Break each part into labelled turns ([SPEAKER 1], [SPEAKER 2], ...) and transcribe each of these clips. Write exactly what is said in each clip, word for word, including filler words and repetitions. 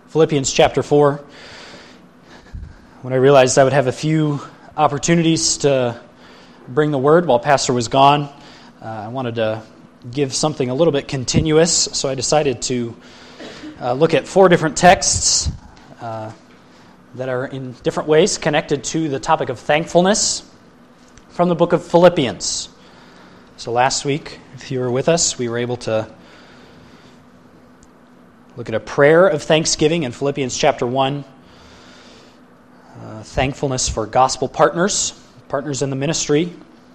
[SPEAKER 1] Philippians chapter four. When I realized I would have a few opportunities to bring the word while Pastor was gone, uh, I wanted to give something a little bit continuous, so I decided to uh, look at four different texts uh, that are in different ways connected to the topic of thankfulness from the book of Philippians. So last week, if you were with us, we were able to look at a prayer of thanksgiving in Philippians chapter one. Uh, thankfulness for gospel partners, partners in the ministry.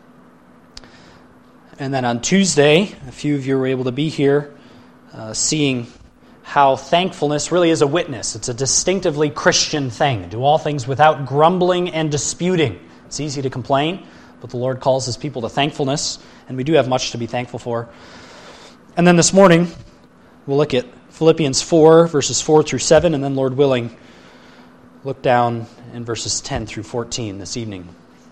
[SPEAKER 1] And then on Tuesday, a few of you were able to be here, uh, seeing how thankfulness really is a witness. It's a distinctively Christian thing. Do all things without grumbling and disputing. It's easy to complain, but the Lord calls His people to thankfulness, and we do have much to be thankful for. And then this morning, we'll look at Philippians four, verses four through seven, and then, Lord willing, look down in verses ten through fourteen this evening.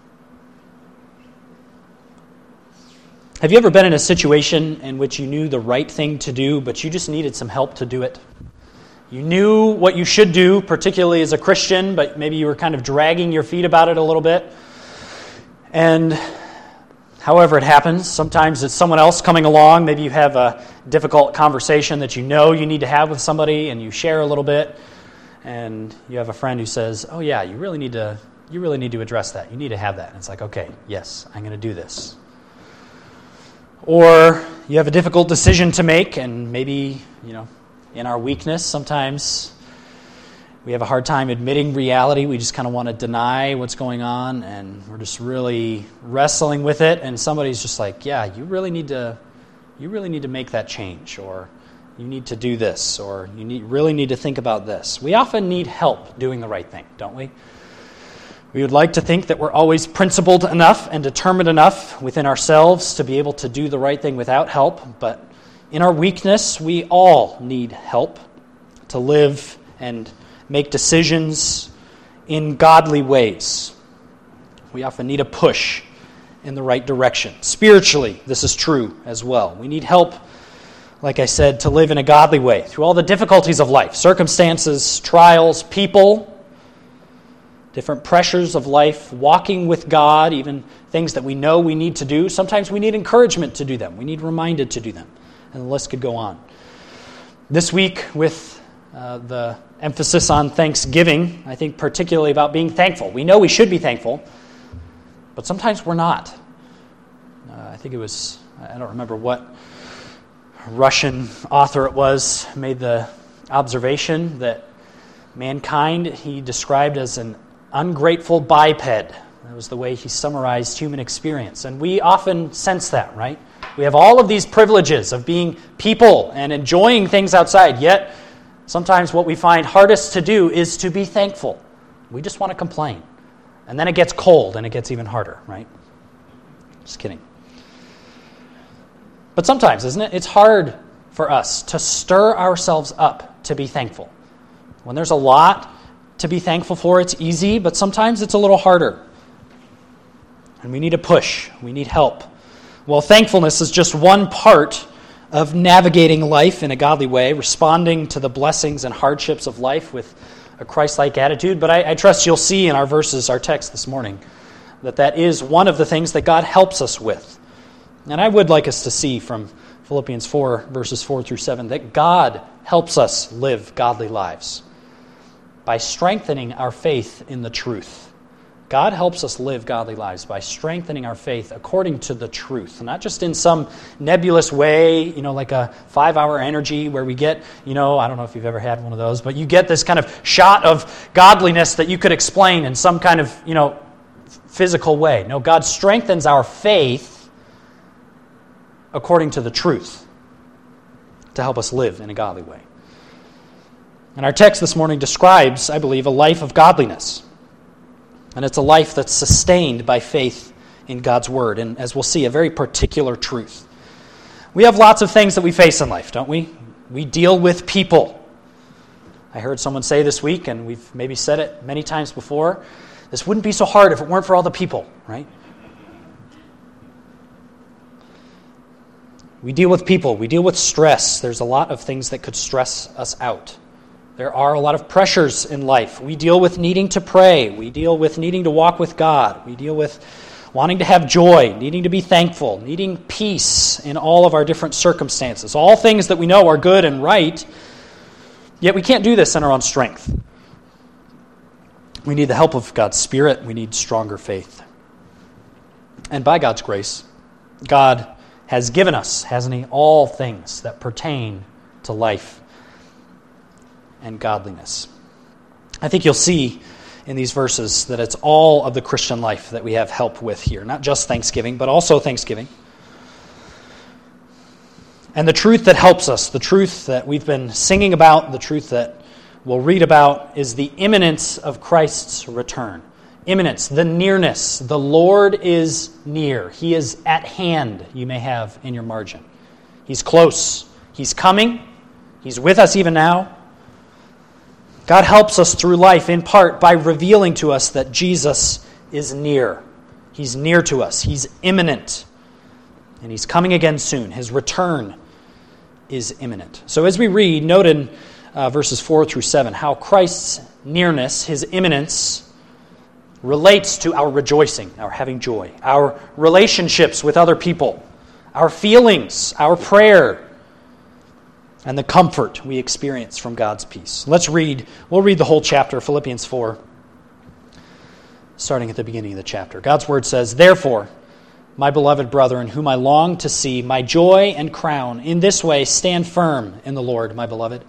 [SPEAKER 1] Have you ever been in a situation in which you knew the right thing to do, but you just needed some help to do it? You knew what you should do, particularly as a Christian, but maybe you were kind of dragging your feet about it a little bit. And however it happens, sometimes it's someone else coming along. Maybe you have a difficult conversation that you know you need to have with somebody, and you share a little bit. And you have a friend who says, "Oh yeah, you really need to you really need to address that. You need to have that." And it's like, "Okay, yes, I'm going to do this." Or you have a difficult decision to make, and maybe, you know, in our weakness, sometimes we have a hard time admitting reality. We just kind of want to deny what's going on, and we're just really wrestling with it. And somebody's just like, "Yeah, you really need to you really need to make that change," or "You need to do this," or "You need, really need to think about this." We often need help doing the right thing, don't we? We would like to think that we're always principled enough and determined enough within ourselves to be able to do the right thing without help, but in our weakness, we all need help to live and make decisions in godly ways. We often need a push in the right direction. Spiritually, this is true as well. We need help, like I said, to live in a godly way through all the difficulties of life, circumstances, trials, people, different pressures of life, walking with God, even things that we know we need to do. Sometimes we need encouragement to do them. We need reminded to do them. And the list could go on. This week, with uh, the emphasis on Thanksgiving, I think particularly about being thankful. We know we should be thankful, but sometimes we're not. Uh, I think it was, I don't remember what Russian author it was, made the observation that mankind he described as an ungrateful biped. That was the way he summarized human experience. And we often sense that, right? We have all of these privileges of being people and enjoying things outside, yet sometimes what we find hardest to do is to be thankful. We just want to complain. And then it gets cold and it gets even harder, right? Just kidding. But sometimes, isn't it? It's hard for us to stir ourselves up to be thankful. When there's a lot to be thankful for, it's easy, but sometimes it's a little harder. And we need a push. We need help. Well, thankfulness is just one part of navigating life in a godly way, responding to the blessings and hardships of life with a Christ-like attitude. But I, I trust you'll see in our verses, our text this morning, that that is one of the things that God helps us with. And I would like us to see from Philippians four, verses four through seven, that God helps us live godly lives by strengthening our faith in the truth. God helps us live godly lives by strengthening our faith according to the truth, not just in some nebulous way, you know, like a five-hour energy where we get, you know, I don't know if you've ever had one of those, but you get this kind of shot of godliness that you could explain in some kind of, you know, physical way. No, God strengthens our faith according to the truth to help us live in a godly way. And our text this morning describes, I believe, a life of godliness. And it's a life that's sustained by faith in God's Word. And as we'll see, a very particular truth. We have lots of things that we face in life, don't we? We deal with people. I heard someone say this week, and we've maybe said it many times before, this wouldn't be so hard if it weren't for all the people, right? We deal with people. We deal with stress. There's a lot of things that could stress us out. There are a lot of pressures in life. We deal with needing to pray. We deal with needing to walk with God. We deal with wanting to have joy, needing to be thankful, needing peace in all of our different circumstances. All things that we know are good and right, yet we can't do this in our own strength. We need the help of God's Spirit. We need stronger faith. And by God's grace, God has given us, hasn't He, all things that pertain to life and godliness. I think you'll see in these verses that it's all of the Christian life that we have help with here. Not just Thanksgiving, but also Thanksgiving. And the truth that helps us, the truth that we've been singing about, the truth that we'll read about, is the imminence of Christ's return. Imminence, the nearness. The Lord is near. He is at hand, you may have in your margin. He's close. He's coming. He's with us even now. God helps us through life in part by revealing to us that Jesus is near. He's near to us. He's imminent. And He's coming again soon. His return is imminent. So as we read, note in uh, verses four through seven how Christ's nearness, His imminence, relates to our rejoicing, our having joy, our relationships with other people, our feelings, our prayer, and the comfort we experience from God's peace. Let's read, we'll read the whole chapter, Philippians four, starting at the beginning of the chapter. God's word says, "Therefore, my beloved brethren, whom I long to see, my joy and crown, in this way stand firm in the Lord, my beloved.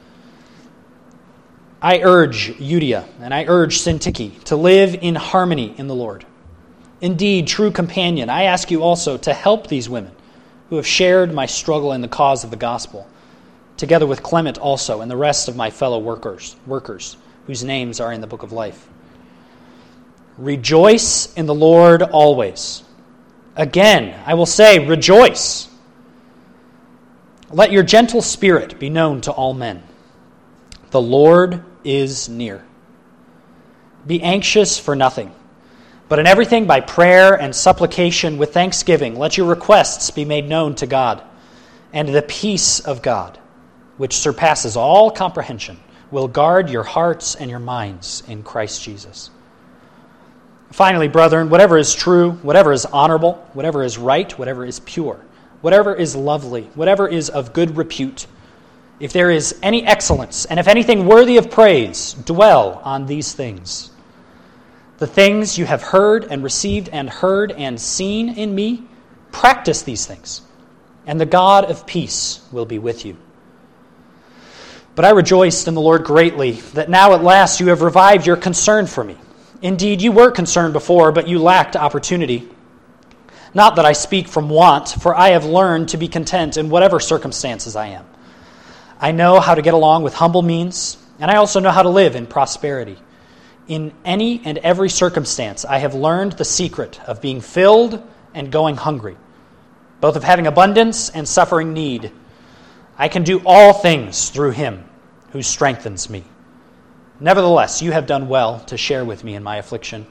[SPEAKER 1] I urge Euodia and I urge Syntyche to live in harmony in the Lord. Indeed, true companion, I ask you also to help these women who have shared my struggle in the cause of the gospel, together with Clement also and the rest of my fellow workers, workers whose names are in the book of life. Rejoice in the Lord always. Again, I will say, rejoice. Let your gentle spirit be known to all men. The Lord is near. Be anxious for nothing, but in everything by prayer and supplication with thanksgiving, let your requests be made known to God, and the peace of God, which surpasses all comprehension, will guard your hearts and your minds in Christ Jesus. Finally, brethren, whatever is true, whatever is honorable, whatever is right, whatever is pure, whatever is lovely, whatever is of good repute, if there is any excellence, and if anything worthy of praise, dwell on these things. The things you have heard and received and heard and seen in me, practice these things, and the God of peace will be with you. But I rejoiced in the Lord greatly that now at last you have revived your concern for me. Indeed, you were concerned before, but you lacked opportunity. Not that I speak from want, for I have learned to be content in whatever circumstances I am. I know how to get along with humble means, and I also know how to live in prosperity. In any and every circumstance, I have learned the secret of being filled and going hungry, both of having abundance and suffering need. I can do all things through Him who strengthens me. Nevertheless, you have done well to share with me in my affliction.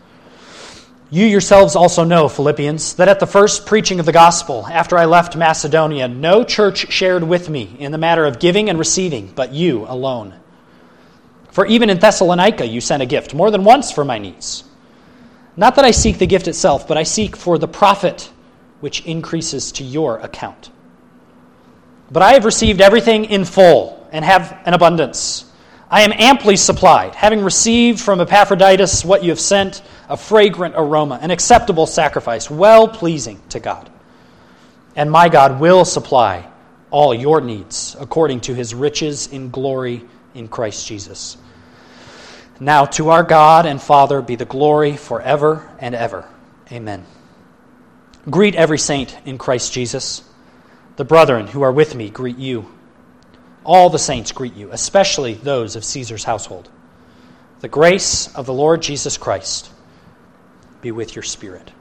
[SPEAKER 1] You yourselves also know, Philippians, that at the first preaching of the gospel, after I left Macedonia, no church shared with me in the matter of giving and receiving, but you alone. For even in Thessalonica you sent a gift, more than once for my needs. Not that I seek the gift itself, but I seek for the profit which increases to your account. But I have received everything in full and have an abundance. I am amply supplied, having received from Epaphroditus what you have sent, a fragrant aroma, an acceptable sacrifice, well-pleasing to God. And my God will supply all your needs according to His riches in glory in Christ Jesus. Now to our God and Father be the glory forever and ever. Amen. Greet every saint in Christ Jesus. The brethren who are with me greet you. All the saints greet you, especially those of Caesar's household. The grace of the Lord Jesus Christ be with your spirit.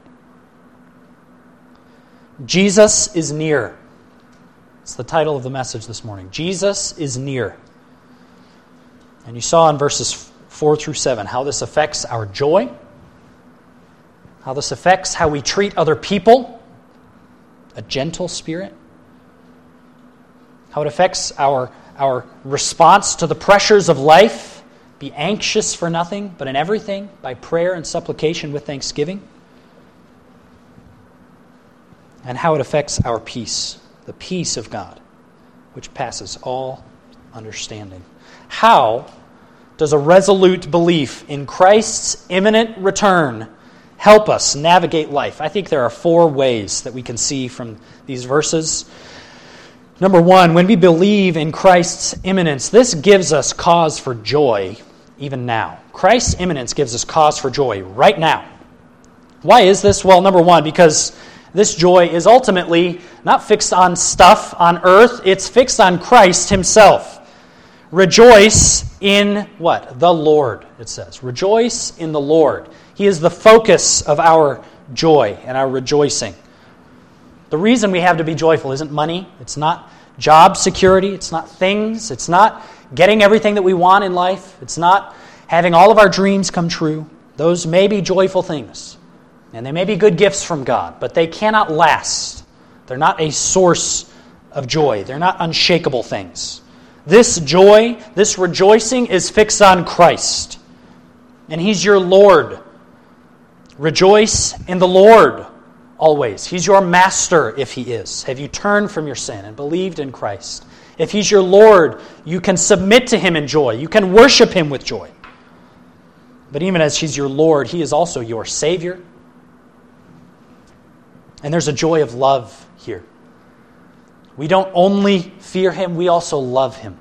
[SPEAKER 1] Jesus is near. It's the title of the message this morning. Jesus is near. And you saw in verses four through seven how this affects our joy, how this affects how we treat other people, a gentle spirit, how it affects our, our response to the pressures of life, be anxious for nothing, but in everything, by prayer and supplication with thanksgiving. And how it affects our peace, the peace of God, which passes all understanding. How does a resolute belief in Christ's imminent return help us navigate life? I think there are four ways that we can see from these verses. Number one, when we believe in Christ's imminence, this gives us cause for joy even now. Christ's imminence gives us cause for joy right now. Why is this? Well, number one, because this joy is ultimately not fixed on stuff on earth, it's fixed on Christ himself. Rejoice in what? The Lord, it says. Rejoice in the Lord. He is the focus of our joy and our rejoicing. The reason we have to be joyful isn't money. It's not job security. It's not things. It's not getting everything that we want in life. It's not having all of our dreams come true. Those may be joyful things. And they may be good gifts from God, but they cannot last. They're not a source of joy. They're not unshakable things. This joy, this rejoicing is fixed on Christ. And He's your Lord. Rejoice in the Lord always. He's your master if He is. Have you turned from your sin and believed in Christ? If He's your Lord, you can submit to Him in joy. You can worship Him with joy. But even as He's your Lord, He is also your Savior. And there's a joy of love here. We don't only fear Him, we also love Him.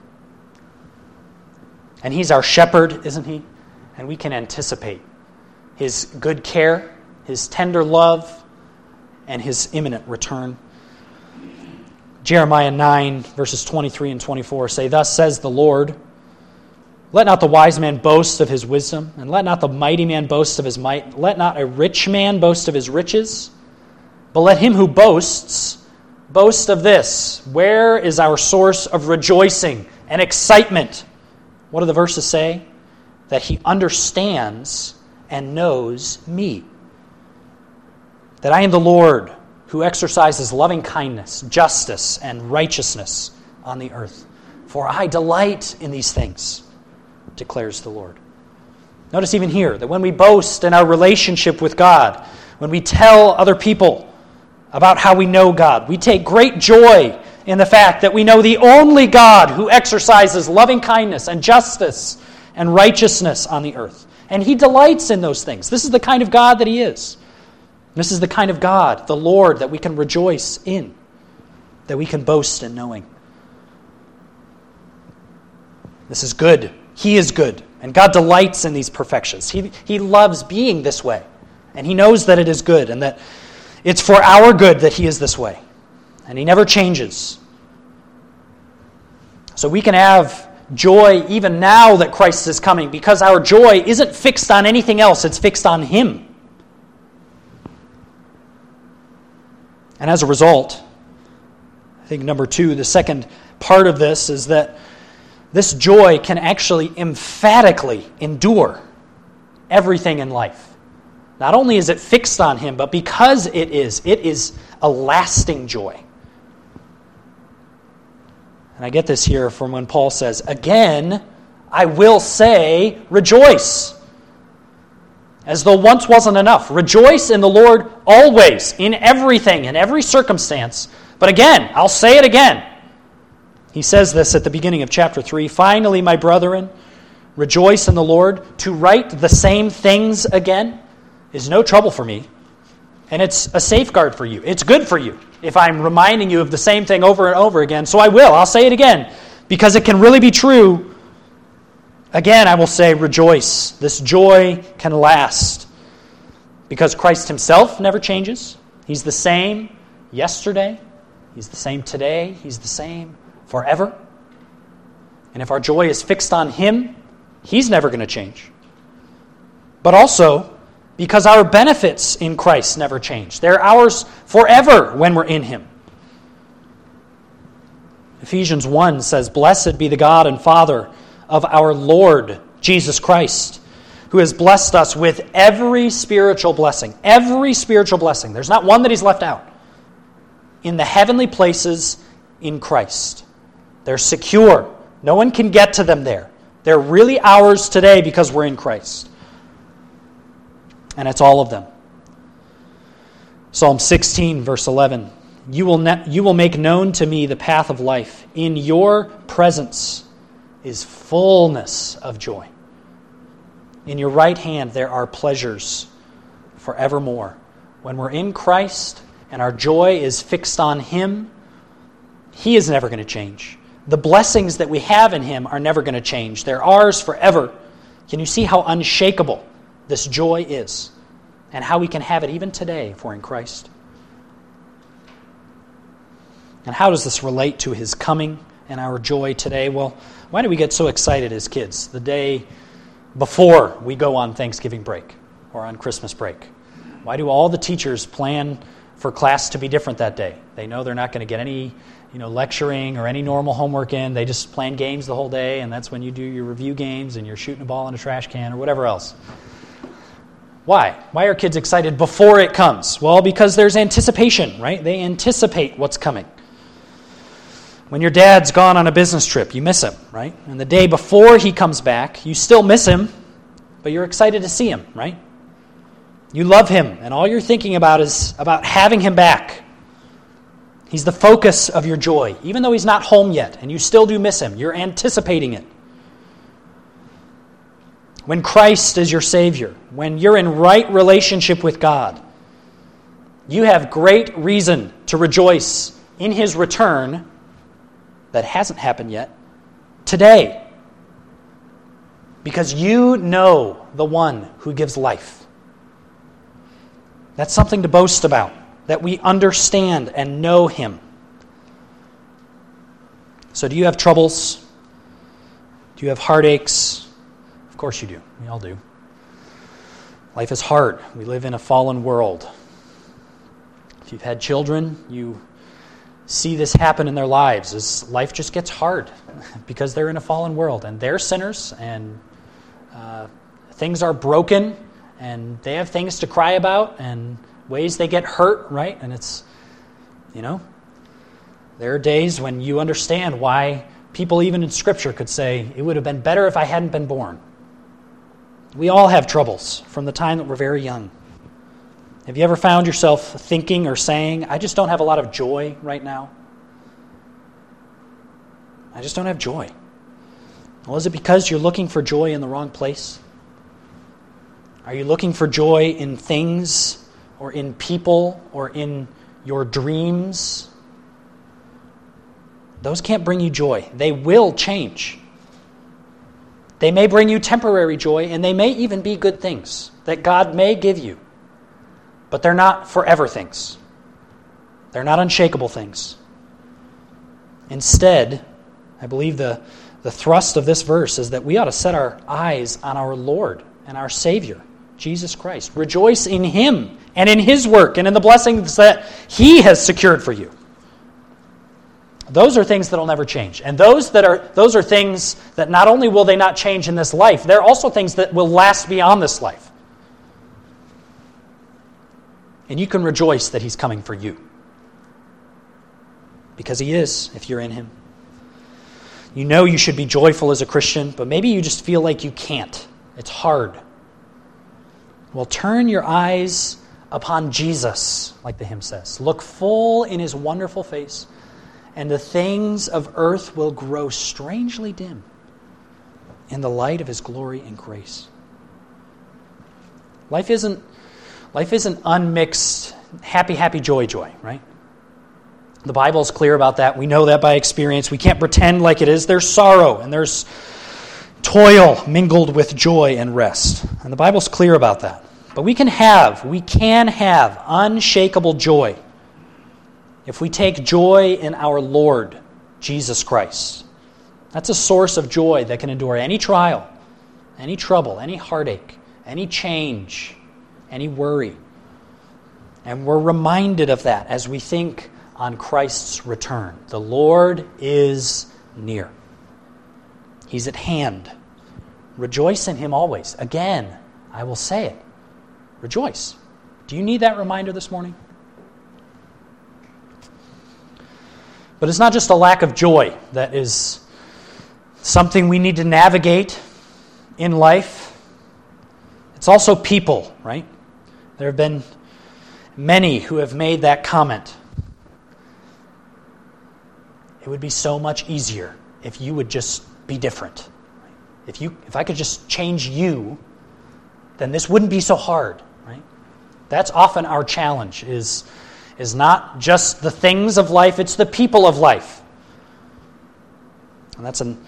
[SPEAKER 1] And He's our shepherd, isn't He? And we can anticipate His good care, His tender love, and His imminent return. Jeremiah nine, verses twenty-three and twenty-four say, "Thus says the Lord, let not the wise man boast of his wisdom, and let not the mighty man boast of his might. Let not a rich man boast of his riches, but let him who boasts boast of this. Where is our source of rejoicing and excitement?" What do the verses say? That he understands and knows me. That I am the Lord who exercises loving kindness, justice, and righteousness on the earth. For I delight in these things, declares the Lord. Notice even here that when we boast in our relationship with God, when we tell other people about how we know God, we take great joy in the fact that we know the only God who exercises loving kindness and justice and righteousness on the earth. And He delights in those things. This is the kind of God that He is. This is the kind of God, the Lord, that we can rejoice in, that we can boast in knowing. This is good. He is good. And God delights in these perfections. He, he loves being this way. And He knows that it is good and that it's for our good that He is this way. And He never changes. So we can have joy even now that Christ is coming because our joy isn't fixed on anything else. It's fixed on Him. And as a result, I think number two, the second part of this is that this joy can actually emphatically endure everything in life. Not only is it fixed on Him, but because it is, it is a lasting joy. And I get this here from when Paul says, "Again, I will say, rejoice." As though once wasn't enough. Rejoice in the Lord always, in everything, in every circumstance. But again, I'll say it again. He says this at the beginning of chapter three. "Finally, my brethren, rejoice in the Lord. To write the same things again is no trouble for me. And it's a safeguard for you. It's good for you if I'm reminding you of the same thing over and over again. So I will. I'll say it again because it can really be true. Again, I will say rejoice. This joy can last because Christ Himself never changes. He's the same yesterday. He's the same today. He's the same forever. And if our joy is fixed on Him, He's never going to change. But also because our benefits in Christ never change. They're ours forever when we're in Him. Ephesians one says, "Blessed be the God and Father of our Lord Jesus Christ, who has blessed us with every spiritual blessing." Every spiritual blessing. There's not one that He's left out. In the heavenly places in Christ. They're secure. No one can get to them there. They're really ours today because we're in Christ. And it's all of them. Psalm sixteen, verse eleven. You will, ne- you will make known to me the path of life. In your presence is fullness of joy. In your right hand there are pleasures forevermore. When we're in Christ and our joy is fixed on Him, He is never going to change. The blessings that we have in Him are never going to change. They're ours forever. Can you see how unshakable this joy is? And how we can have it even today if we're in Christ? And how does this relate to His coming and our joy today? Well, why do we get so excited as kids the day before we go on Thanksgiving break or on Christmas break? Why do all the teachers plan for class to be different that day? They know they're not going to get any, you know, lecturing or any normal homework in. They just plan games the whole day, and that's when you do your review games and you're shooting a ball in a trash can or whatever else. Why? Why are kids excited before it comes? Well, because there's anticipation, right? They anticipate what's coming. When your dad's gone on a business trip, you miss him, right? And the day before he comes back, you still miss him, but you're excited to see him, right? You love him, and all you're thinking about is about having him back. He's the focus of your joy, even though he's not home yet, and you still do miss him. You're anticipating it. When Christ is your Savior, when you're in right relationship with God, you have great reason to rejoice in His return that hasn't happened yet today. Because you know the one who gives life. That's something to boast about, that we understand and know Him. So do you have troubles? Do you have heartaches? Of course you do. We all do. Life is hard. We live in a fallen world. If you've had children, you see this happen in their lives as life just gets hard because they're in a fallen world and they're sinners and uh, things are broken and they have things to cry about and ways they get hurt, right? And it's, you know, there are days when you understand why people even in Scripture could say, it would have been better if I hadn't been born. We all have troubles from the time that we're very young. Have you ever found yourself thinking or saying, I just don't have a lot of joy right now? I just don't have joy. Well, is it because you're looking for joy in the wrong place? Are you looking for joy in things or in people or in your dreams? Those can't bring you joy. They will change. They may bring you temporary joy, and they may even be good things that God may give you. But they're not forever things. They're not unshakable things. Instead, I believe the, the thrust of this verse is that we ought to set our eyes on our Lord and our Savior, Jesus Christ. Rejoice in Him and in His work and in the blessings that He has secured for you. Those are things that will never change. And those that are those are things that not only will they not change in this life, they're also things that will last beyond this life. And you can rejoice that He's coming for you. Because He is, if you're in Him. You know you should be joyful as a Christian, but maybe you just feel like you can't. It's hard. Well, turn your eyes upon Jesus, like the hymn says. Look full in His wonderful face, and the things of earth will grow strangely dim in the light of His glory and grace. Life isn't Life isn't unmixed, happy, happy, joy, joy, right? The Bible's clear about that. We know that by experience. We can't pretend like it is. There's sorrow and there's toil mingled with joy and rest. And the Bible's clear about that. But we can have, we can have unshakable joy if we take joy in our Lord, Jesus Christ. That's a source of joy that can endure any trial, any trouble, any heartache, any change, any worry. And we're reminded of that as we think on Christ's return. The Lord is near. He's at hand. Rejoice in Him always. Again, I will say it. Rejoice. Do you need that reminder this morning? But it's not just a lack of joy that is something we need to navigate in life. It's also people, right? There have been many who have made that comment. It would be so much easier if you would just be different. If you, if I could just change you, then this wouldn't be so hard, right? That's often our challenge, is, is not just the things of life, it's the people of life. And that's an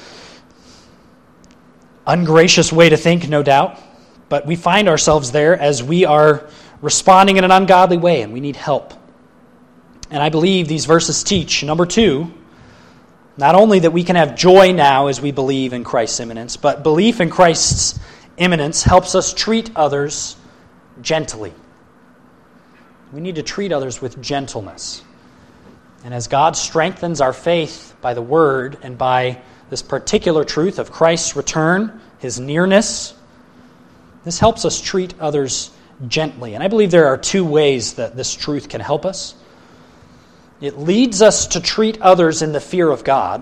[SPEAKER 1] ungracious way to think, no doubt, but we find ourselves there as we are responding in an ungodly way, and we need help. And I believe these verses teach, number two, not only that we can have joy now as we believe in Christ's imminence, but belief in Christ's imminence helps us treat others gently. We need to treat others with gentleness. And as God strengthens our faith by the Word and by this particular truth of Christ's return, His nearness, this helps us treat others gently. And I believe there are two ways that this truth can help us. It leads us to treat others in the fear of God.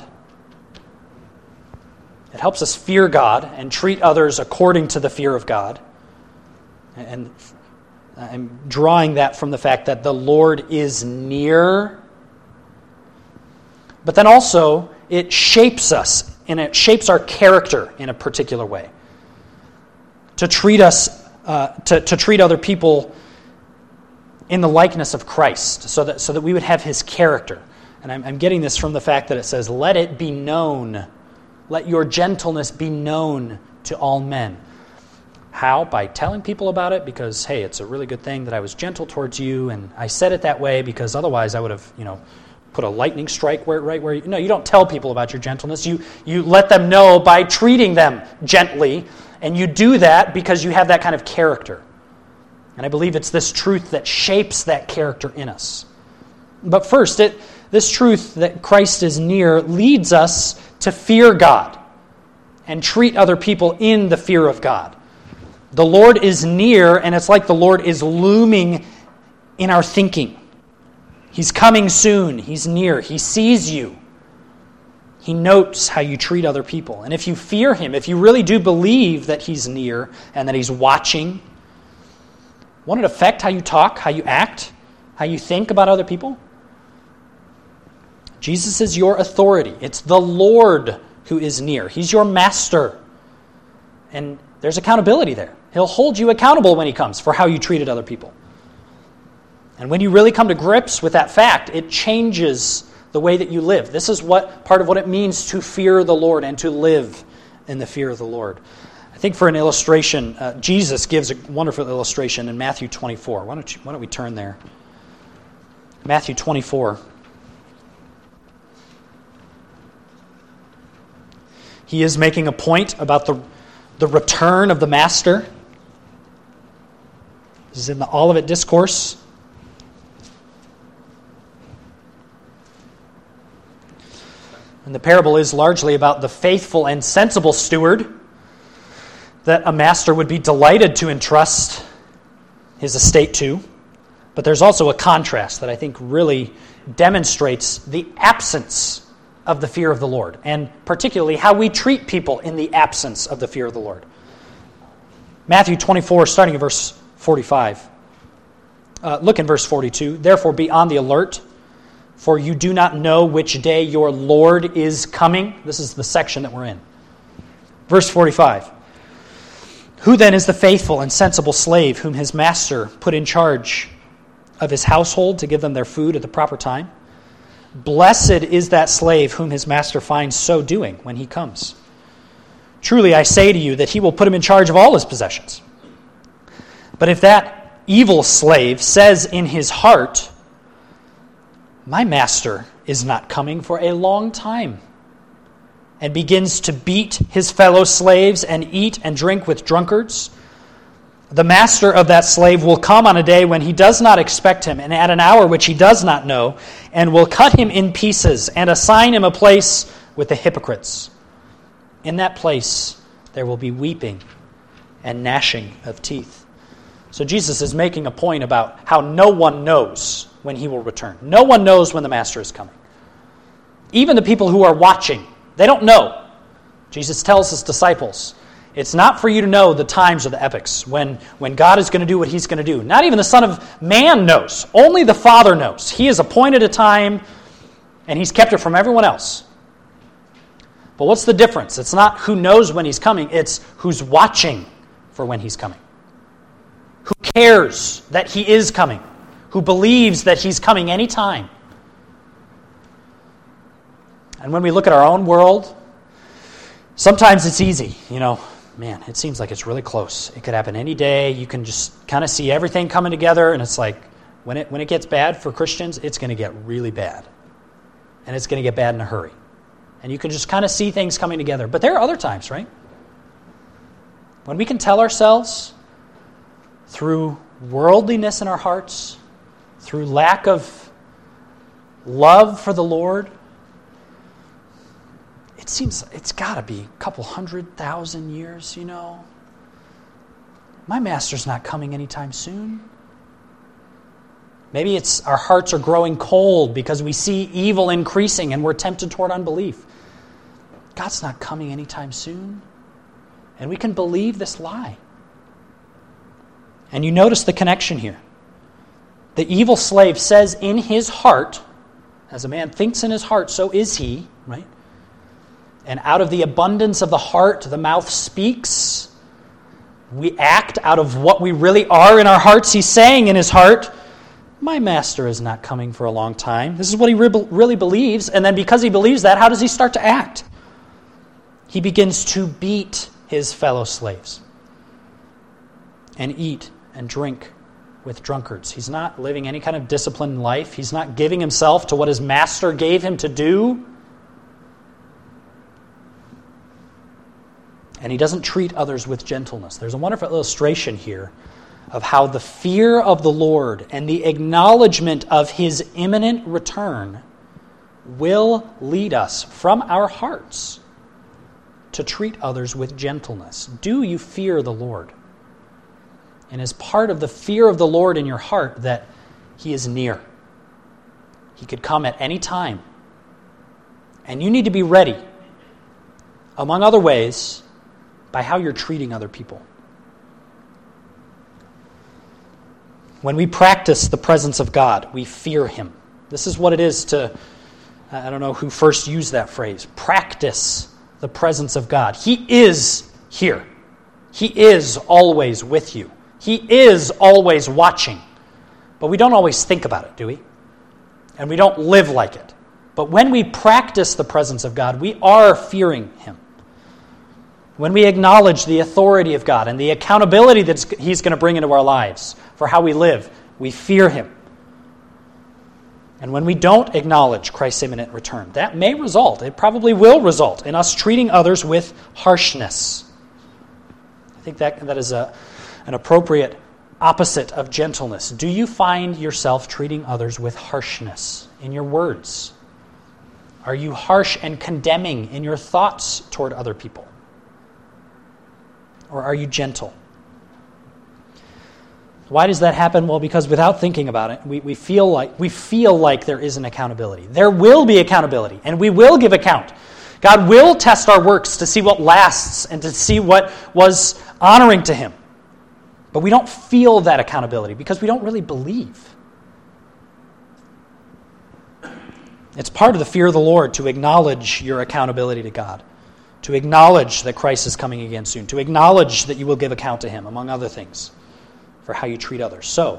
[SPEAKER 1] It helps us fear God and treat others according to the fear of God. And I'm drawing that from the fact that the Lord is near. But then also, it shapes us, and it shapes our character in a particular way. To treat us, uh, to, to treat other people in the likeness of Christ, so that so that we would have His character. And I'm, I'm getting this from the fact that it says, "Let it be known, let your gentleness be known to all men." How? By telling people about it, because, hey, it's a really good thing that I was gentle towards you, and I said it that way because otherwise I would have, you know, put a lightning strike where right where you... No, you don't tell people about your gentleness. You, you let them know by treating them gently, and you do that because you have that kind of character. And I believe it's this truth that shapes that character in us. But first, it this truth that Christ is near leads us to fear God and treat other people in the fear of God. The Lord is near, and it's like the Lord is looming in our thinking. He's coming soon. He's near. He sees you. He notes how you treat other people. And if you fear Him, if you really do believe that He's near and that He's watching, won't it affect how you talk, how you act, how you think about other people? Jesus is your authority. It's the Lord who is near. He's your master. And there's accountability there. He'll hold you accountable when He comes for how you treated other people. And when you really come to grips with that fact, it changes the way that you live. This is what part of what it means to fear the Lord and to live in the fear of the Lord. I think for an illustration, uh, Jesus gives a wonderful illustration in Matthew twenty-four. Why don't you, why don't we turn there? Matthew twenty-four. He is making a point about the, the return of the Master. This is in the Olivet Discourse. And the parable is largely about the faithful and sensible steward that a master would be delighted to entrust his estate to. But there's also a contrast that I think really demonstrates the absence of the fear of the Lord, and particularly how we treat people in the absence of the fear of the Lord. Matthew twenty-four, starting in verse forty-five. Uh, look in verse forty-two. "Therefore be on the alert, for you do not know which day your Lord is coming." This is the section that we're in. Verse forty-five. "Who then is the faithful and sensible slave whom his master put in charge of his household to give them their food at the proper time? Blessed is that slave whom his master finds so doing when he comes. Truly I say to you that he will put him in charge of all his possessions. But if that evil slave says in his heart, 'My master is not coming for a long time,' and begins to beat his fellow slaves and eat and drink with drunkards, the master of that slave will come on a day when he does not expect him, and at an hour which he does not know, and will cut him in pieces and assign him a place with the hypocrites. In that place there will be weeping and gnashing of teeth." So Jesus is making a point about how no one knows when He will return. No one knows when the Master is coming. Even the people who are watching, they don't know Jesus tells his disciples, it's not for you to know the times or the epochs when, when God is going to do what he's going to do. Not even the Son of Man knows. Only the Father knows. He has appointed a time, and he's kept it from everyone else. But what's the difference? It's not who knows when he's coming. It's who's watching for when he's coming. Who cares that he is coming. Who believes that he's coming anytime. And when we look at our own world, sometimes it's easy, you know. Man, it seems like it's really close. It could happen any day. You can just kind of see everything coming together, and it's like, when it when it gets bad for Christians, it's going to get really bad. And it's going to get bad in a hurry. And you can just kind of see things coming together. But there are other times, right? When we can tell ourselves, through worldliness in our hearts, through lack of love for the Lord, it seems it's got to be a couple hundred thousand years, you know. My master's not coming anytime soon. Maybe it's our hearts are growing cold because we see evil increasing and we're tempted toward unbelief. God's not coming anytime soon. And we can believe this lie. And you notice the connection here. The evil slave says in his heart, as a man thinks in his heart, so is he, right? And out of the abundance of the heart, the mouth speaks. We act out of what we really are in our hearts. He's saying in his heart, my master is not coming for a long time. This is what he re- really believes. And then because he believes that, how does he start to act? He begins to beat his fellow slaves and eat and drink with drunkards. He's not living any kind of disciplined life. He's not giving himself to what his master gave him to do. And he doesn't treat others with gentleness. There's a wonderful illustration here of how the fear of the Lord and the acknowledgement of his imminent return will lead us from our hearts to treat others with gentleness. Do you fear the Lord? And as part of the fear of the Lord in your heart, that he is near. He could come at any time. And you need to be ready, among other ways, by how you're treating other people. When we practice the presence of God, we fear him. This is what it is to, I don't know who first used that phrase, practice the presence of God. He is here. He is always with you. He is always watching. But we don't always think about it, do we? And we don't live like it. But when we practice the presence of God, we are fearing him. When we acknowledge the authority of God and the accountability that he's going to bring into our lives for how we live, we fear him. And when we don't acknowledge Christ's imminent return, that may result, it probably will result, in us treating others with harshness. I think that that is a, an appropriate opposite of gentleness. Do you find yourself treating others with harshness in your words? Are you harsh and condemning in your thoughts toward other people? Or are you gentle? Why does that happen? Well, because without thinking about it, we, we feel like we feel like there is an accountability. There will be accountability, and we will give account. God will test our works to see what lasts and to see what was honoring to him. But we don't feel that accountability because we don't really believe. It's part of the fear of the Lord to acknowledge your accountability to God, to acknowledge that Christ is coming again soon, to acknowledge that you will give account to him, among other things, for how you treat others. So,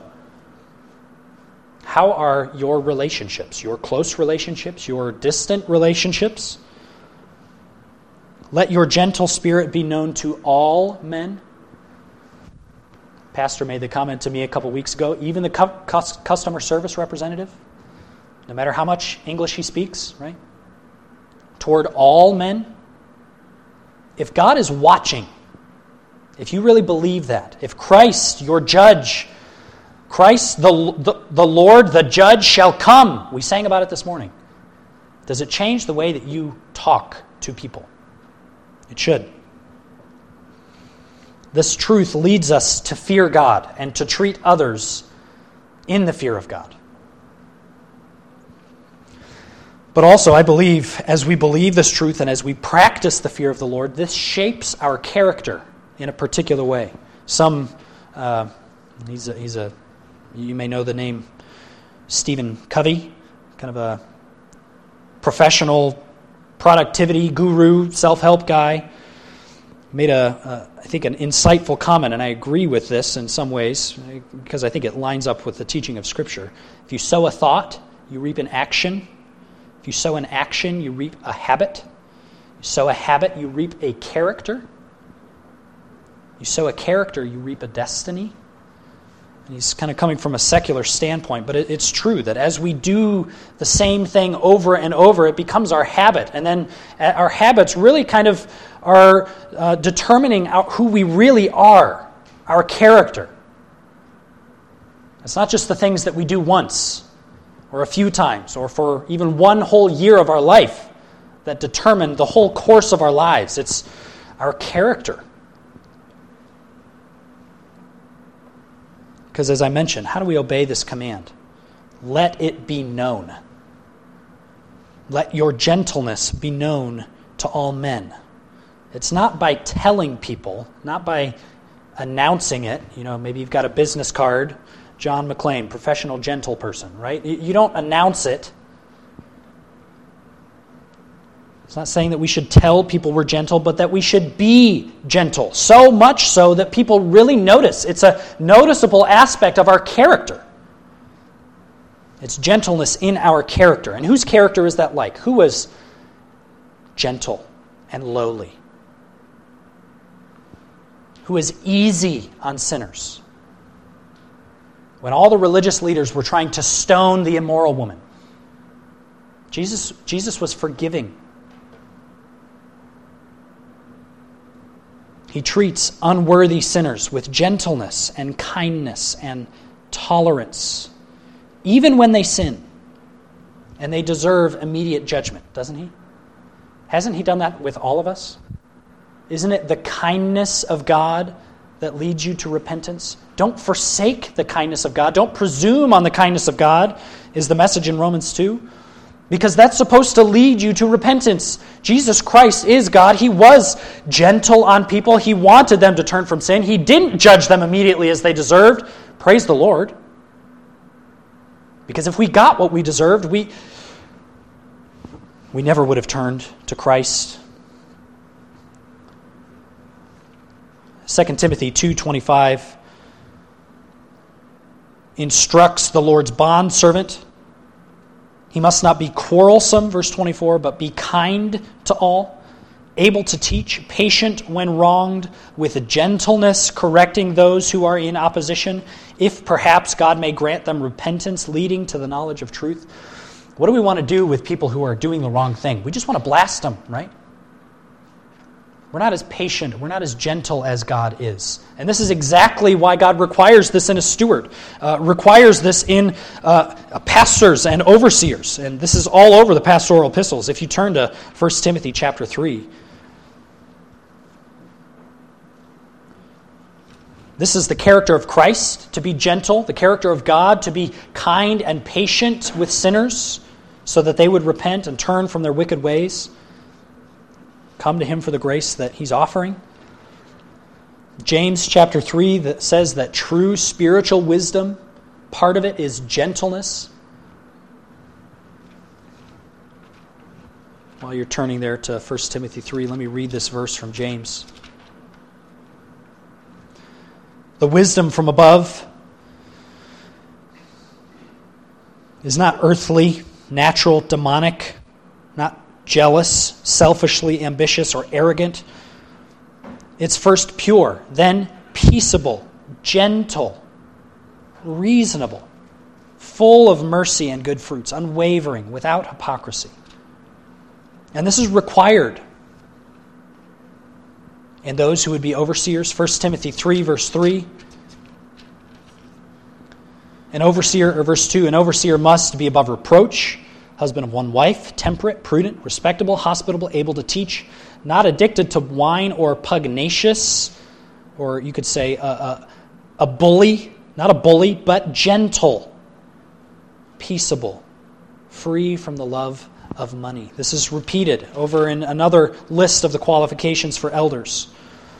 [SPEAKER 1] how are your relationships, your close relationships, your distant relationships? Let your gentle spirit be known to all men. Pastor made the comment to me a couple weeks ago, even the cu- customer service representative, no matter how much English he speaks, right? Toward all men. If God is watching, if you really believe that, if Christ, your judge, Christ, the, the, the Lord, the judge, shall come, we sang about it this morning, does it change the way that you talk to people? It should. This truth leads us to fear God and to treat others in the fear of God. But also, I believe, as we believe this truth and as we practice the fear of the Lord, this shapes our character in a particular way. Some, uh, he's a, he's a, you may know the name Stephen Covey, kind of a professional productivity guru, self-help guy, made a, a, I think, an insightful comment, and I agree with this in some ways because I think it lines up with the teaching of Scripture. If you sow a thought, you reap an action. If you sow an action, you reap a habit. You sow a habit, you reap a character. You sow a character, you reap a destiny. And he's kind of coming from a secular standpoint, but it, it's true that as we do the same thing over and over, it becomes our habit. And then our habits really kind of are uh, determining our, who we really are, our character. It's not just the things that we do once, or a few times, or for even one whole year of our life that determine the whole course of our lives. It's our character. Because as I mentioned, how do we obey this command? Let it be known. Let your gentleness be known to all men. It's not by telling people, not by announcing it. You know, maybe you've got a business card, John McClain, professional gentle person, right? You don't announce it. It's not saying that we should tell people we're gentle, but that we should be gentle. So much so that people really notice. It's a noticeable aspect of our character. It's gentleness in our character. And whose character is that like? Who was gentle and lowly? Who was easy on sinners? When all the religious leaders were trying to stone the immoral woman, Jesus, Jesus was forgiving. He treats unworthy sinners with gentleness and kindness and tolerance, even when they sin, and they deserve immediate judgment, doesn't he? Hasn't he done that with all of us? Isn't it the kindness of God that leads you to repentance? Don't forsake the kindness of God. Don't presume on the kindness of God, is the message in Romans two. Because that's supposed to lead you to repentance. Jesus Christ is God. He was gentle on people. He wanted them to turn from sin. He didn't judge them immediately as they deserved. Praise the Lord. Because if we got what we deserved, we, we never would have turned to Christ. Second Timothy two twenty-five instructs the Lord's bondservant. He must not be quarrelsome, verse twenty-four, but be kind to all, able to teach, patient when wronged, with gentleness correcting those who are in opposition, if perhaps God may grant them repentance leading to the knowledge of truth. What do we want to do with people who are doing the wrong thing? We just want to blast them, right? We're not as patient, we're not as gentle as God is. And this is exactly why God requires this in a steward, uh, requires this in uh, pastors and overseers. And this is all over the pastoral epistles. If you turn to First Timothy chapter three, this is the character of Christ, to be gentle, the character of God, to be kind and patient with sinners so that they would repent and turn from their wicked ways. Come to him for the grace that he's offering. James chapter three that says that true spiritual wisdom, part of it is gentleness. While you're turning there to First Timothy three, let me read this verse from James. The wisdom from above is not earthly, natural, demonic, not jealous, selfishly ambitious, or arrogant. It's first pure, then peaceable, gentle, reasonable, full of mercy and good fruits, unwavering, without hypocrisy. And this is required in those who would be overseers. First Timothy three, verse three. An overseer, or verse two, an overseer must be above reproach, husband of one wife, temperate, prudent, respectable, hospitable, able to teach, not addicted to wine or pugnacious, or you could say a, a, a bully, not a bully, but gentle, peaceable, free from the love of money. This is repeated over in another list of the qualifications for elders.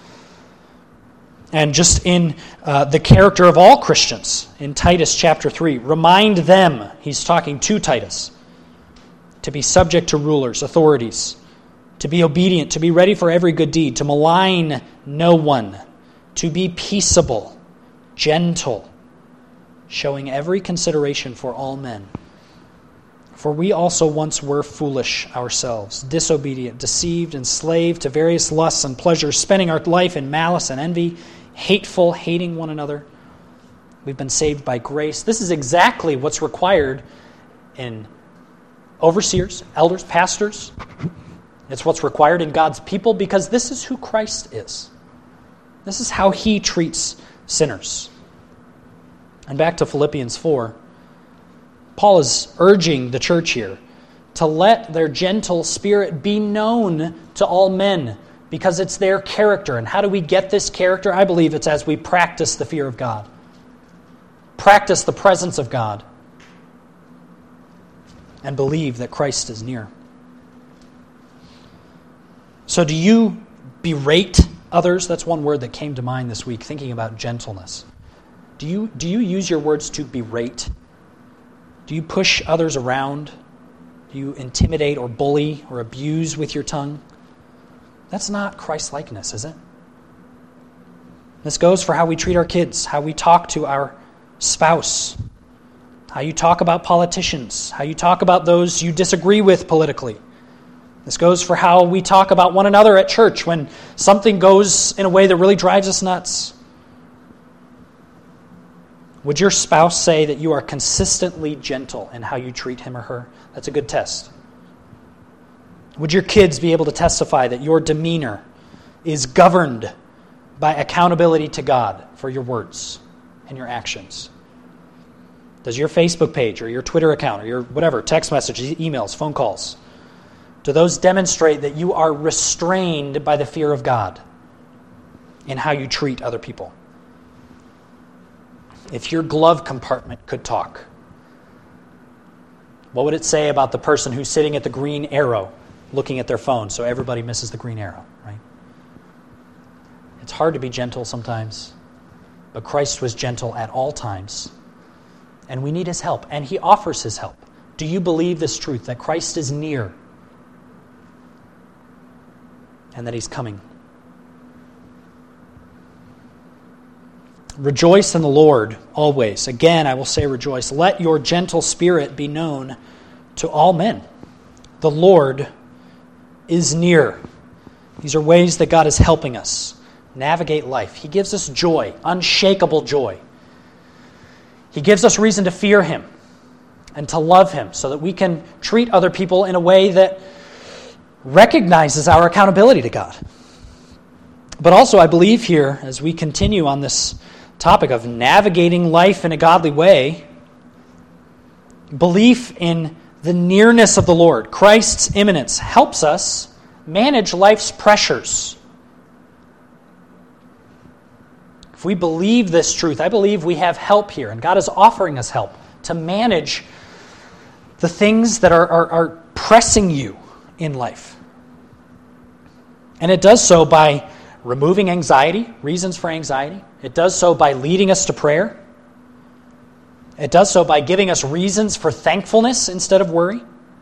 [SPEAKER 1] And just in uh, the character of all Christians, in Titus chapter three, remind them, he's talking to Titus, to be subject to rulers, authorities, to be obedient, to be ready for every good deed, to malign no one, to be peaceable, gentle, showing every consideration for all men. For we also once were foolish ourselves, disobedient, deceived, enslaved to various lusts and pleasures, spending our life in malice and envy, hateful, hating one another. We've been saved by grace. This is exactly what's required in overseers, elders, pastors. It's what's required in God's people because this is who Christ is. This is how he treats sinners. And back to Philippians four, Paul is urging the church here to let their gentle spirit be known to all men because it's their character. And how do we get this character? I believe it's as we practice the fear of God. Practice the presence of God. And believe that Christ is near. So do you berate others? That's one word that came to mind this week, thinking about gentleness. Do you, do you use your words to berate? Do you push others around? Do you intimidate or bully or abuse with your tongue? That's not Christ-likeness, is it? This goes for how we treat our kids, how we talk to our spouse, how you talk about politicians, how you talk about those you disagree with politically. This goes for how we talk about one another at church when something goes in a way that really drives us nuts. Would your spouse say that you are consistently gentle in how you treat him or her? That's a good test. Would your kids be able to testify that your demeanor is governed by accountability to God for your words and your actions? Does your Facebook page or your Twitter account or your whatever, text messages, emails, phone calls, do those demonstrate that you are restrained by the fear of God in how you treat other people? If your glove compartment could talk, what would it say about the person who's sitting at the green arrow looking at their phone so everybody misses the green arrow, right? It's hard to be gentle sometimes, but Christ was gentle at all times, and we need his help, and he offers his help. Do you believe this truth, that Christ is near and that he's coming? Rejoice in the Lord always. Again, I will say rejoice. Let your gentle spirit be known to all men. The Lord is near. These are ways that God is helping us navigate life. He gives us joy, unshakable joy. He gives us reason to fear him and to love him so that we can treat other people in a way that recognizes our accountability to God. But also, I believe here, as we continue on this topic of navigating life in a godly way, belief in the nearness of the Lord, Christ's imminence, helps us manage life's pressures. If we believe this truth, I believe we have help here, and God is offering us help to manage the things that are, are, are pressing you in life. And it does so by removing anxiety, reasons for anxiety. It does so by leading us to prayer. It does so by giving us reasons for thankfulness instead of worry.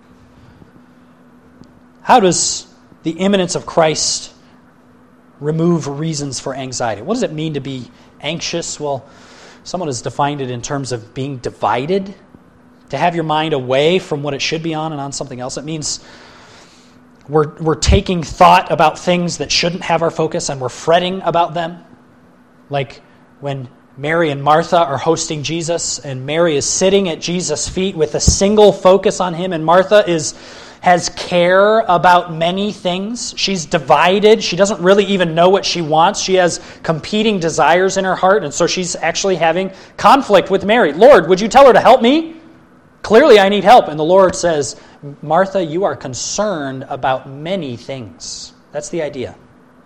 [SPEAKER 1] How does the imminence of Christ remove reasons for anxiety? What does it mean to be anxious? Well, someone has defined it in terms of being divided, to have your mind away from what it should be on and on something else. It means we're, we're taking thought about things that shouldn't have our focus and we're fretting about them. Like when Mary and Martha are hosting Jesus and Mary is sitting at Jesus' feet with a single focus on him, and Martha is has care about many things. She's divided. She doesn't really even know what she wants. She has competing desires in her heart, and so she's actually having conflict with Mary. Lord, would you tell her to help me? Clearly I need help. And the Lord says, Martha, you are concerned about many things. That's the idea.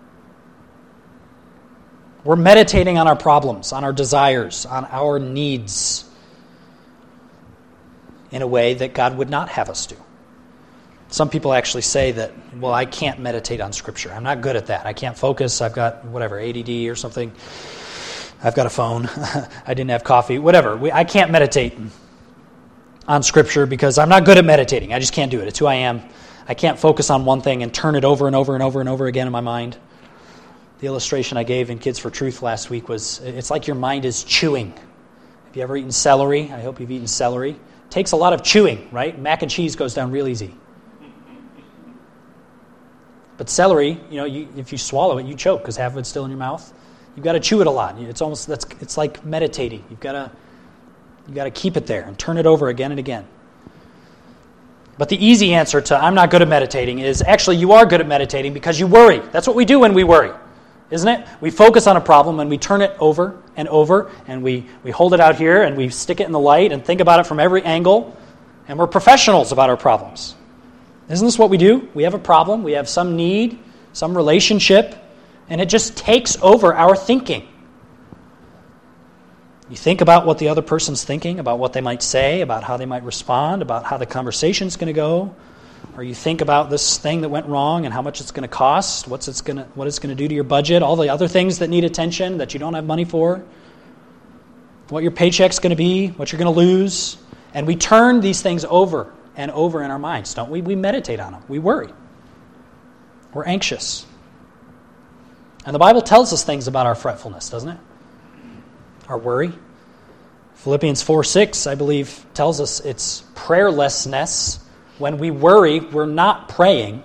[SPEAKER 1] We're meditating on our problems, on our desires, on our needs in a way that God would not have us do. Some people actually say that, well, I can't meditate on Scripture. I'm not good at that. I can't focus. I've got, whatever, A D D or something. I've got a phone. I didn't have coffee. Whatever. We, I can't meditate on Scripture because I'm not good at meditating. I just can't do it. It's who I am. I can't focus on one thing and turn it over and over and over and over again in my mind. The illustration I gave in Kids for Truth last week was, it's like your mind is chewing. Have you ever eaten celery? I hope you've eaten celery. It takes a lot of chewing, right? Mac and cheese goes down real easy. But celery, you know, you, if you swallow it, you choke because half of it's still in your mouth. You've got to chew it a lot. It's almost that's it's like meditating. You've got to you got to keep it there and turn it over again and again. But the easy answer to I'm not good at meditating is actually you are good at meditating because you worry. That's what we do when we worry, isn't it? We focus on a problem and we turn it over and over and we, we hold it out here and we stick it in the light and think about it from every angle, and we're professionals about our problems. Isn't this what we do? We have a problem, we have some need, some relationship, and it just takes over our thinking. You think about what the other person's thinking, about what they might say, about how they might respond, about how the conversation's going to go, or you think about this thing that went wrong and how much it's going to cost, what's it's going to, what it's going to do to your budget, all the other things that need attention that you don't have money for, what your paycheck's going to be, what you're going to lose, and we turn these things over and over in our minds, don't we? We meditate on them. We worry. We're anxious. And the Bible tells us things about our fretfulness, doesn't it? Our worry. Philippians four six, I believe, tells us it's prayerlessness. When we worry, we're not praying.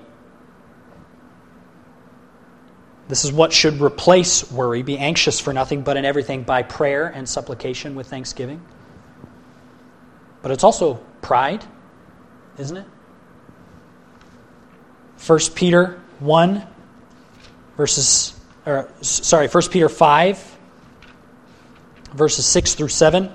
[SPEAKER 1] This is what should replace worry. Be anxious for nothing, but in everything by prayer and supplication with thanksgiving. But it's also pride, isn't it? First Peter one, verses, or sorry, First Peter five, verses six through seven.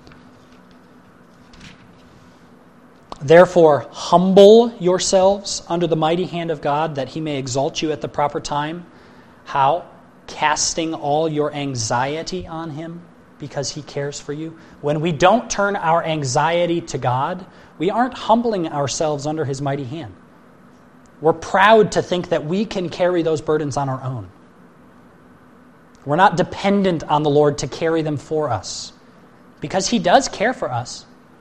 [SPEAKER 1] Therefore, humble yourselves under the mighty hand of God, that he may exalt you at the proper time. How? Casting all your anxiety on him, because he cares for you. When we don't turn our anxiety to God, we aren't humbling ourselves under his mighty hand. We're proud to think that we can carry those burdens on our own. We're not dependent on the Lord to carry them for us, because he does care for us.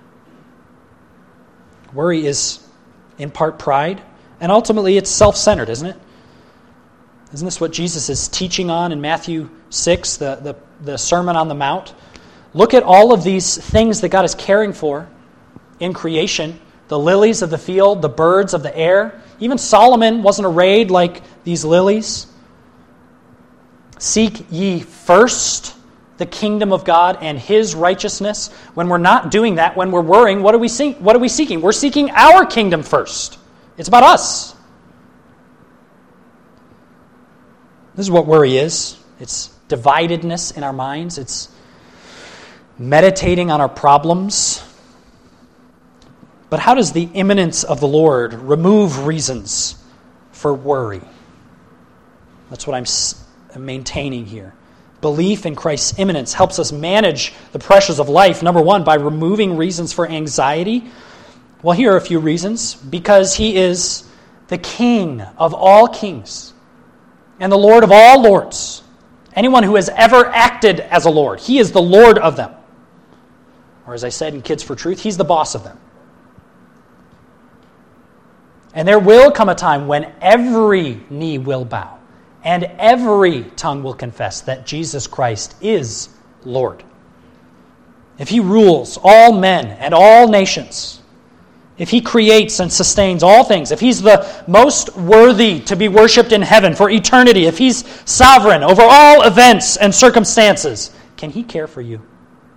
[SPEAKER 1] Worry is in part pride, and ultimately it's self-centered, isn't it? Isn't this what Jesus is teaching on in Matthew six, the, the, the Sermon on the Mount? Look at all of these things that God is caring for in creation. The lilies of the field, the birds of the air. Even Solomon wasn't arrayed like these lilies. Seek ye first the kingdom of God and his righteousness. When we're not doing that, when we're worrying, what are we seeking? What are we seeking? We're seeking our kingdom first. It's about us. This is what worry is. It's dividedness in our minds. It's meditating on our problems. But how does the imminence of the Lord remove reasons for worry? That's what I'm maintaining here. Belief in Christ's imminence helps us manage the pressures of life, number one, by removing reasons for anxiety. Well, here are a few reasons. Because he is the King of all kings and the Lord of all lords. Anyone who has ever acted as a Lord, he is the Lord of them. Or as I said in Kids for Truth, he's the boss of them. And there will come a time when every knee will bow and every tongue will confess that Jesus Christ is Lord. If he rules all men and all nations, if he creates and sustains all things, if he's the most worthy to be worshipped in heaven for eternity, if he's sovereign over all events and circumstances, can he care for you?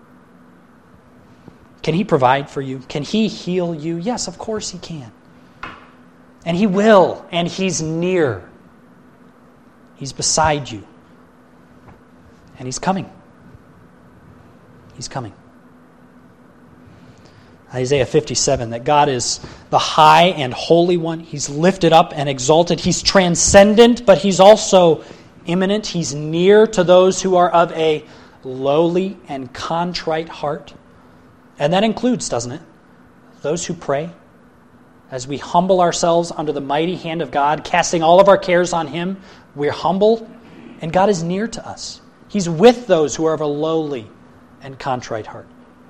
[SPEAKER 1] Can he provide for you? Can he heal you? Yes, of course he can. And he will, and he's near. He's beside you. And he's coming. He's coming. Isaiah fifty-seven, that God is the high and holy one. He's lifted up and exalted. He's transcendent, but he's also immanent. He's near to those who are of a lowly and contrite heart. And that includes, doesn't it, those who pray, As we humble ourselves under the mighty hand of God, casting all of our cares on Him, we're humble, and God is near to us. He's with those who are of a lowly and contrite heart.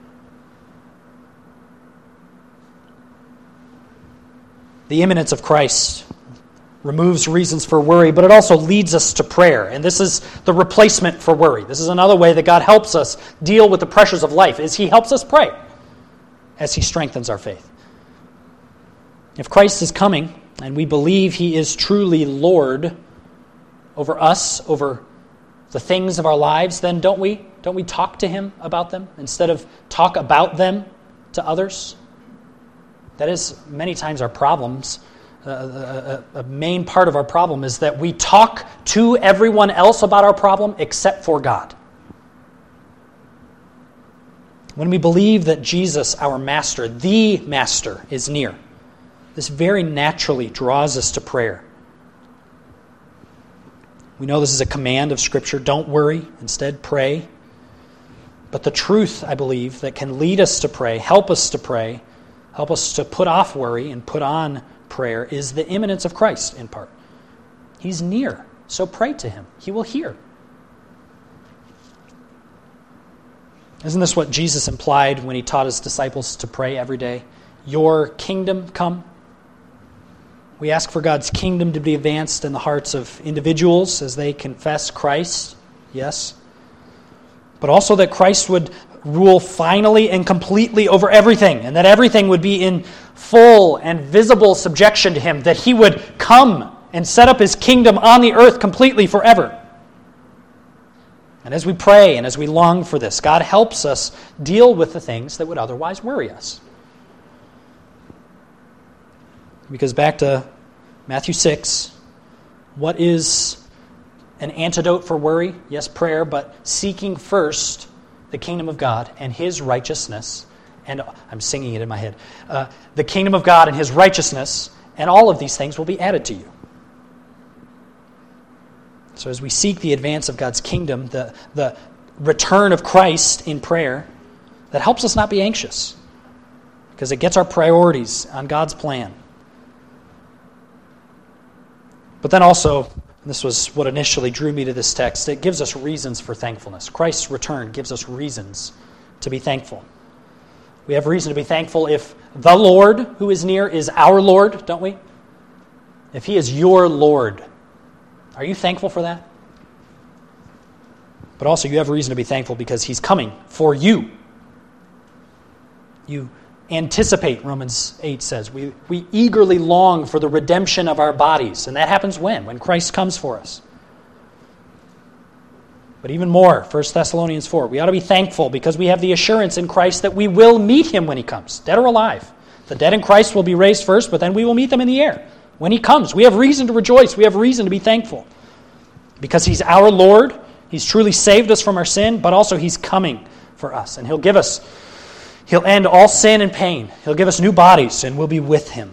[SPEAKER 1] The imminence of Christ removes reasons for worry, but it also leads us to prayer. And this is the replacement for worry. This is another way that God helps us deal with the pressures of life, is He helps us pray as He strengthens our faith. If Christ is coming, and we believe He is truly Lord over us, over the things of our lives, then don't we, don't we talk to Him about them instead of talk about them to others? That is many times our problems. Uh, a, a main part of our problem is that we talk to everyone else about our problem except for God. When we believe that Jesus, our Master, the Master, is near, this very naturally draws us to prayer. We know this is a command of Scripture. Don't worry. Instead, pray. But the truth, I believe, that can lead us to pray, help us to pray, help us to put off worry and put on prayer, is the imminence of Christ in part. He's near, so pray to Him. He will hear. Isn't this what Jesus implied when He taught His disciples to pray every day? Your kingdom come. We ask for God's kingdom to be advanced in the hearts of individuals as they confess Christ, yes. But also that Christ would rule finally and completely over everything, and that everything would be in full and visible subjection to Him, that He would come and set up His kingdom on the earth completely forever. And as we pray and as we long for this, God helps us deal with the things that would otherwise worry us. Because back to Matthew six, what is an antidote for worry? Yes, prayer, but seeking first the kingdom of God and His righteousness. And I'm singing it in my head. Uh, the kingdom of God and His righteousness, and all of these things will be added to you. So as we seek the advance of God's kingdom, the, the return of Christ in prayer, that helps us not be anxious, because it gets our priorities on God's plan. But then also, and this was what initially drew me to this text, it gives us reasons for thankfulness. Christ's return gives us reasons to be thankful. We have reason to be thankful if the Lord who is near is our Lord, don't we? If He is your Lord. Are you thankful for that? But also you have reason to be thankful because He's coming for you. You anticipate, Romans eight says. We, we eagerly long for the redemption of our bodies. And that happens when? When Christ comes for us. But even more, First Thessalonians four, we ought to be thankful because we have the assurance in Christ that we will meet Him when He comes, dead or alive. The dead in Christ will be raised first, but then we will meet them in the air. When He comes, we have reason to rejoice. We have reason to be thankful. Because He's our Lord, He's truly saved us from our sin, but also He's coming for us. And He'll give us He'll end all sin and pain. He'll give us new bodies, and we'll be with Him.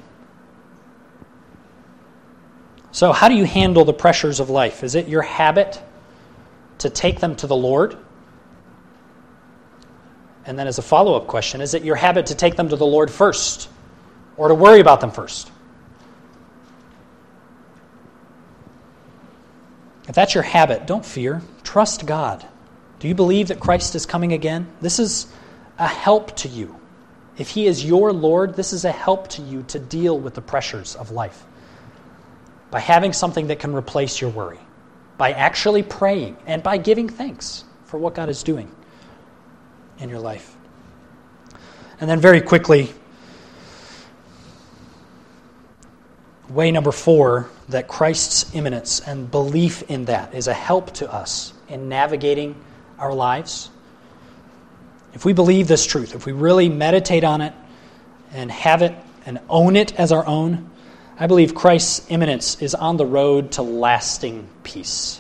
[SPEAKER 1] So how do you handle the pressures of life? Is it your habit to take them to the Lord? And then as a follow-up question, is it your habit to take them to the Lord first, or to worry about them first? If that's your habit, don't fear. Trust God. Do you believe that Christ is coming again? This is a help to you. If He is your Lord, this is a help to you to deal with the pressures of life. By having something that can replace your worry. By actually praying and by giving thanks for what God is doing in your life. And then very quickly, way number four, that Christ's imminence and belief in that is a help to us in navigating our lives. If we believe this truth, if we really meditate on it and have it and own it as our own, I believe Christ's imminence is on the road to lasting peace.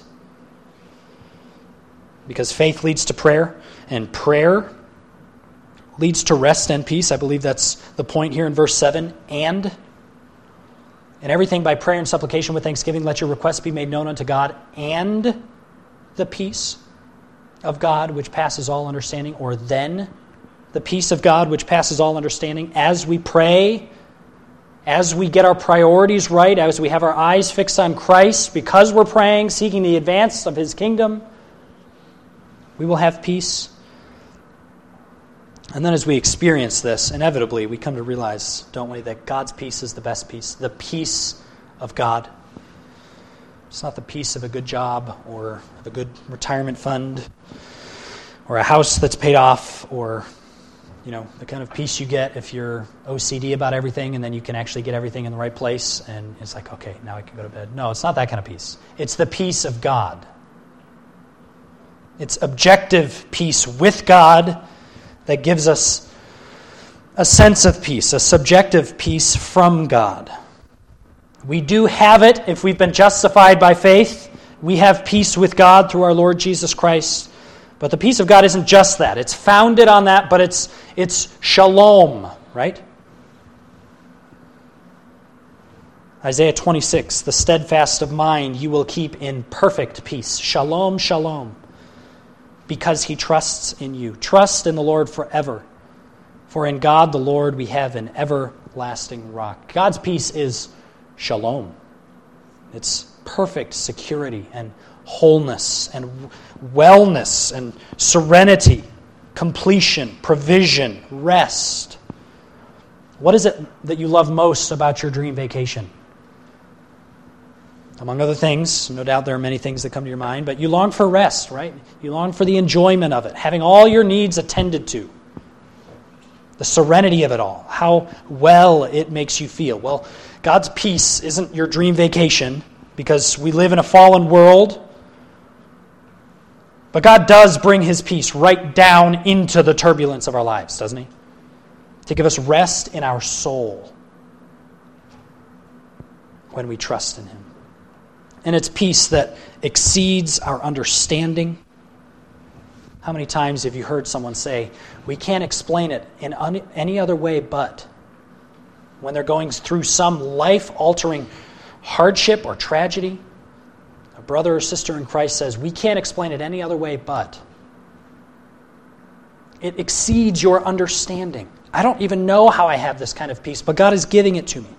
[SPEAKER 1] Because faith leads to prayer, and prayer leads to rest and peace. I believe that's the point here in verse seven. And, and everything by prayer and supplication with thanksgiving, let your requests be made known unto God, and the peace of God which passes all understanding, or then the peace of God which passes all understanding, as we pray as we get our priorities right, as we have our eyes fixed on Christ, because we're praying, seeking the advance of His kingdom, we will have peace. And then as we experience this, inevitably, we come to realize, don't we, that God's peace is the best peace, the peace of God. It's not the peace of a good job or of a good retirement fund or a house that's paid off or, you know, the kind of peace you get if you're O C D about everything and then you can actually get everything in the right place and it's like, okay, now I can go to bed. No, it's not that kind of peace. It's the peace of God. It's objective peace with God that gives us a sense of peace, a subjective peace from God. We do have it if we've been justified by faith. We have peace with God through our Lord Jesus Christ. But the peace of God isn't just that. It's founded on that, but it's it's shalom, right? Isaiah twenty-six, the steadfast of mind you will keep in perfect peace. Shalom, shalom. Because he trusts in you. Trust in the Lord forever. For in God the Lord we have an everlasting rock. God's peace is shalom. It's perfect security and wholeness and wellness and serenity, completion, provision, rest. What is it that you love most about your dream vacation? Among other things, no doubt there are many things that come to your mind, but you long for rest, right? You long for the enjoyment of it, having all your needs attended to. The serenity of it all, how well it makes you feel. Well, God's peace isn't your dream vacation because we live in a fallen world, but God does bring His peace right down into the turbulence of our lives, doesn't He? To give us rest in our soul when we trust in Him. And it's peace that exceeds our understanding. How many times have you heard someone say, we can't explain it in any other way but, when they're going through some life-altering hardship or tragedy? A brother or sister in Christ says, we can't explain it any other way but. It exceeds your understanding. I don't even know how I have this kind of peace, but God is giving it to me.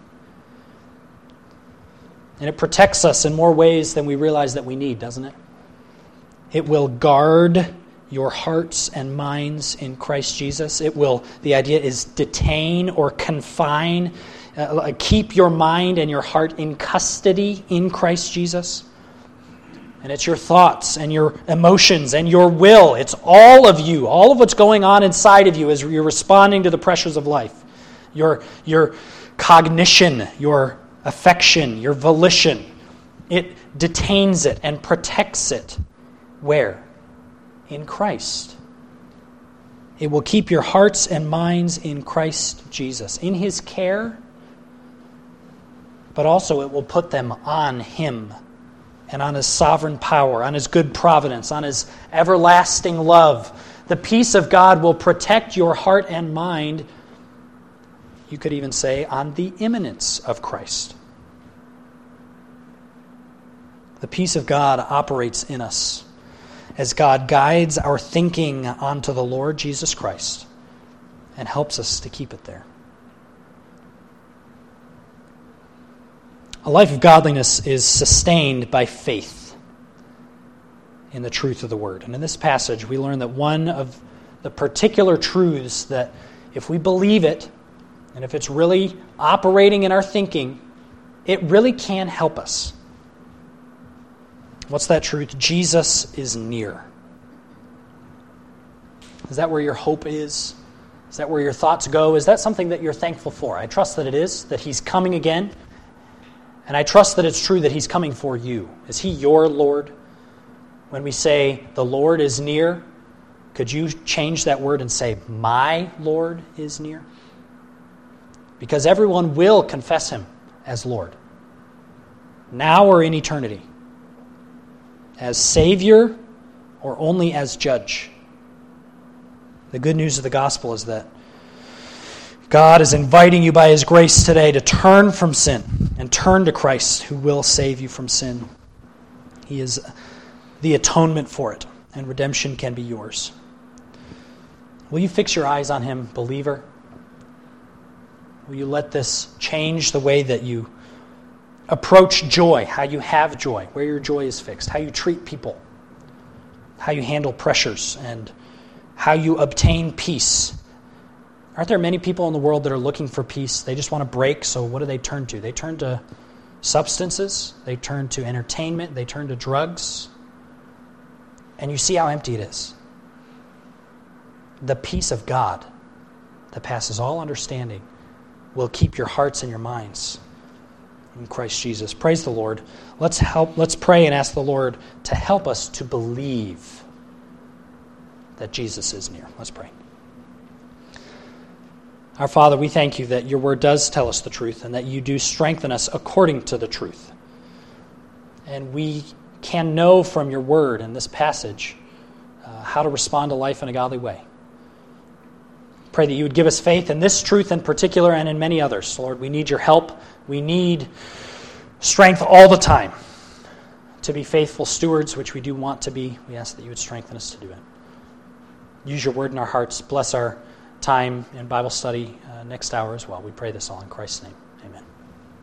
[SPEAKER 1] And it protects us in more ways than we realize that we need, doesn't it? It will guard your hearts and minds in Christ Jesus. It will, the idea is detain or confine, uh, keep your mind and your heart in custody in Christ Jesus. And it's your thoughts and your emotions and your will. It's all of you, all of what's going on inside of you as you're responding to the pressures of life. Your, your cognition, your affection, your volition. It detains it and protects it. Where? In Christ. It will keep your hearts and minds in Christ Jesus, in His care, but also it will put them on Him and on His sovereign power, on His good providence, on His everlasting love. The peace of God will protect your heart and mind, you could even say, on the imminence of Christ. The peace of God operates in us as God guides our thinking onto the Lord Jesus Christ and helps us to keep it there. A life of godliness is sustained by faith in the truth of the Word. And in this passage, we learn that one of the particular truths that if we believe it, and if it's really operating in our thinking, it really can help us. What's that truth? Jesus is near. Is that where your hope is? Is that where your thoughts go? Is that something that you're thankful for? I trust that it is, that He's coming again. And I trust that it's true that He's coming for you. Is He your Lord? When we say, the Lord is near, could you change that word and say, my Lord is near? Because everyone will confess Him as Lord, now or in eternity. As Savior or only as Judge. The good news of the gospel is that God is inviting you by His grace today to turn from sin and turn to Christ, who will save you from sin. He is the atonement for it, and redemption can be yours. Will you fix your eyes on Him, believer? Will you let this change the way that you approach joy, how you have joy, where your joy is fixed, how you treat people, how you handle pressures, and how you obtain peace. Aren't there many people in the world that are looking for peace? They just want to break, so what do they turn to? They turn to substances, they turn to entertainment, they turn to drugs, and you see how empty it is. The peace of God that passes all understanding will keep your hearts and your minds in Christ Jesus. Praise the Lord. Let's help. Let's pray and ask the Lord to help us to believe that Jesus is near. Let's pray. Our Father, we thank you that your word does tell us the truth and that you do strengthen us according to the truth. And we can know from your word in this passage uh, how to respond to life in a godly way. Pray that you would give us faith in this truth in particular and in many others. Lord, we need your help. We need strength all the time to be faithful stewards, which we do want to be. We ask that you would strengthen us to do it. Use your word in our hearts. Bless our time in Bible study uh, next hour as well. We pray this all in Christ's name. Amen.